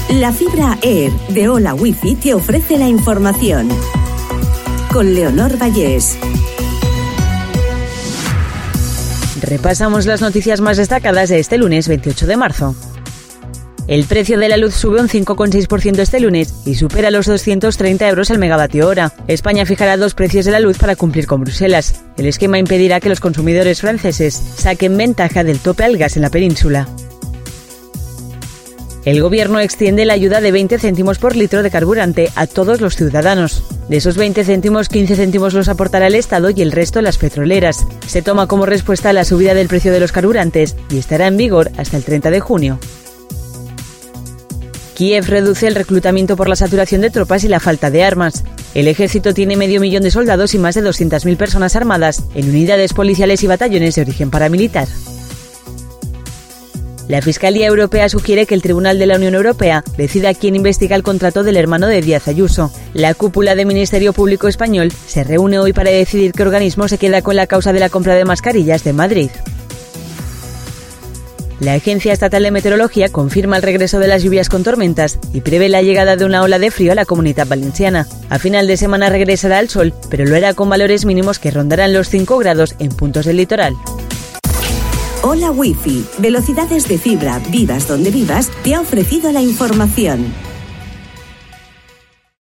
La fibra Air de Hola Wifi te ofrece la información. Con Leonor Vallés. Repasamos las noticias más destacadas de este lunes 28 de marzo. El precio de la luz sube un 5,6% este lunes y supera los 230 euros al megavatio hora. España fijará dos precios de la luz para cumplir con Bruselas. El esquema impedirá que los consumidores franceses saquen ventaja del tope al gas en la península. El gobierno extiende la ayuda de 20 céntimos por litro de carburante a todos los ciudadanos. De esos 20 céntimos, 15 céntimos los aportará el Estado y el resto las petroleras. Se toma como respuesta a la subida del precio de los carburantes y estará en vigor hasta el 30 de junio. Kiev reduce el reclutamiento por la saturación de tropas y la falta de armas. El ejército tiene 500.000 de soldados y más de 200.000 personas armadas en unidades policiales y batallones de origen paramilitar. La Fiscalía Europea sugiere que el Tribunal de la Unión Europea decida quién investiga el contrato del hermano de Díaz Ayuso. La cúpula del Ministerio Público Español se reúne hoy para decidir qué organismo se queda con la causa de la compra de mascarillas de Madrid. La Agencia Estatal de Meteorología confirma el regreso de las lluvias con tormentas y prevé la llegada de una ola de frío a la Comunidad Valenciana. A final de semana regresará el sol, pero lo hará con valores mínimos que rondarán los 5 grados en puntos del litoral. Hola Wifi, velocidades de fibra, vivas donde vivas, te ha ofrecido la información.